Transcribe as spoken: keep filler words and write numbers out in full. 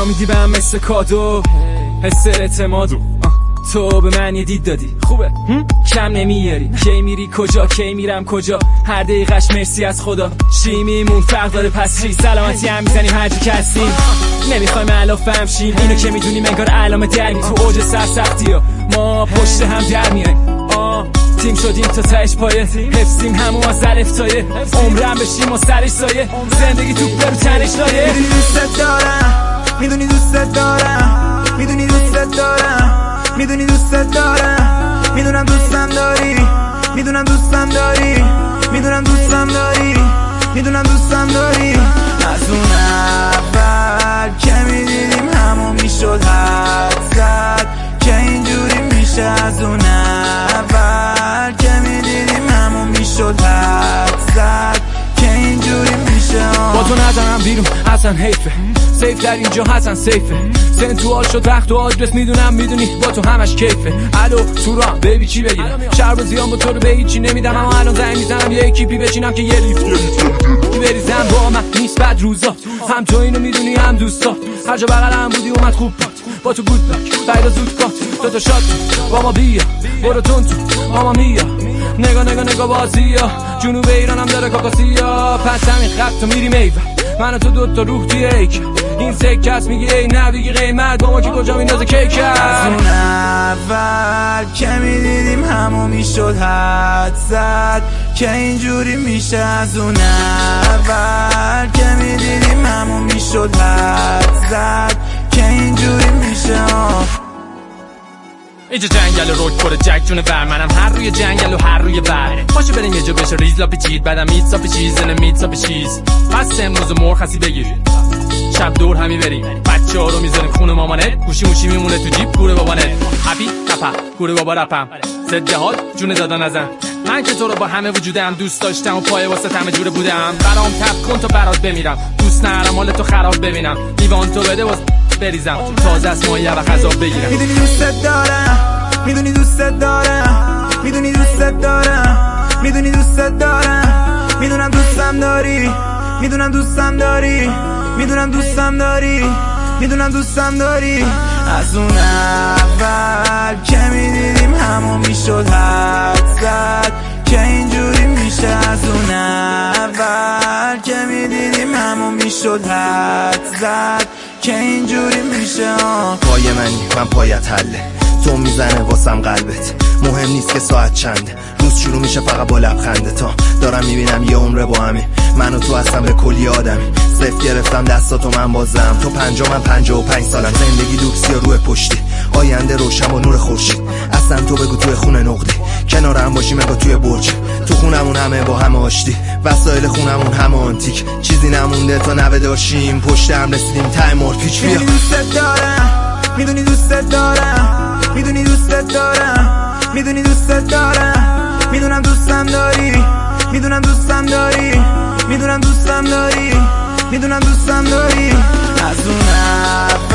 میدی بهم مثل کادو، حس اعتمادو تو به من یه دید دادی خوبه کم نمیاری. کی میری کجا کی میرم کجا، هر دقیقش مرسی از خدا. شیمیمون فرق داره پس چی، سلامتی هم میزنیم هر جا که هستیم. نمیخوایم علافم شیم اینو که میدونیم انگار علامه درمی. تو اوج سرسختی ها ما پشت هم در میایم. آه تیم شدیم تا تهش پایه، حفظیم همون از الف تایه. عمرم بشیم و سرش سایه، زندگی تو برو تنش لایه. میدونی دوست دارم، میدونی دوست دارم، میدونی دوست دارم، میدونی دوست دارم، میدونم دوستم داری، میدونم دوستم داری، میدونم دوستم داری، میدونم دوستم داری. از اون اول که میدیدیم همون میشد حد زد که اینجوری میشه. از اون اول که میدیدیم همون میشد حد زد که اینجوری میشه. با تو نزنم بیرون اصلا حیفه، سیف در اینجا حسن سیفه. سن تو حال شد وقت و آدرس میدونم میدونی با تو همش کیفه. الو تو راه بیبی چی بگیرم، شرب و زیان با تو رو به هیچی نمیدم. اما الان زنگ میزنم یه اکیپی بچینم که یه لیفت بریزم. با من نیست بد روزا، هم تو اینو میدونی هم دوستا. هر جا بغلم بودی اومد خوب بود، با تو گود بک بعد زود کات. دو تا شات با ما بیا برو تون تو ماما میا. نگاه نگاه نگاه بازیا، جنوب ایرانم داره کاکاسیا. پس همین خط تو میری میوه، من و تو دوتا روح توی ایک. این سکست میگی ای نه بگی قیمت، با ما که کجا میندازه کیک. از اون اول که میدیدیم همون میشد حد زد که اینجوری میشه. از اون اول که میدیدیم همون میشد حد زد که اینجوری میشه. اینجا جنگل روک پر جک جون ور، منم هر روی جنگل و هر روی بر. پاشو بریم یه جا بشه ریز لاپی چید، بعدم میت ساپی چیز نمیت ساپی چیز. پس امروز مرخصی بگیر شب دور همی بریم، بچه ها رو میذاریم خونه مامانه. گوشی موشی میمونه تو جیب گوره بابانه. هپی تپا گوره بابا رپم زده حال جون دادا نزن. من که تو رو با همه وجودم دوست داشتم و پای واسه همه جوره بودم. برام تپ کن تا برات بمیرم، دوست نرم حال تو خراب ببینم. لیوان تو بده واسه بریزم تازه از مایه و غذا بگیرم. میدونی دوست دارم، میدونی دوست دارم، میدونی دوست دارم، میدونی دوست دارم، میدونم دوستم داری، میدونم دوستم داری، میدونم دوستم داری، میدونم دوستم داری. از اون اول که میدیدیم همون میشد حد زد که اینجوری میشه. از اون اول که میدیدیم همون میشد حد زد که اینجوری میشه. پای منی من پایت حله، تو میزنه واسم قلبت. مهم نیست که ساعت چنده، روز شروع میشه فقط با لبخنده. تا دارم میبینم یه عمره با همین، من و تو هستم به کلی آدمی. صف گرفتم دستاتو من بازم، تو پنجا من پنجا و پنج سالم. زندگی دوکسی روی پشتی، آینده روشن با نور خورشید. اصلا تو بگو توی خونه نقدی، کنار هم باشیم انگار توی برج. تو خونمون همه با هم آشتی، وسایل خونمون همه آنتیک. چیزی نمونده تا نوه داشتیم، پشت هم رسیدیم ته مار پیچ. بیا میدونی دوست دارم، میدونی دوست دارم، میدونی دوست دارم، میدونی دوست دارم، میدونم دوستم داری، میدونم دوستم داری، میدونم دوستم داری، میدونم دوستم داری. از اون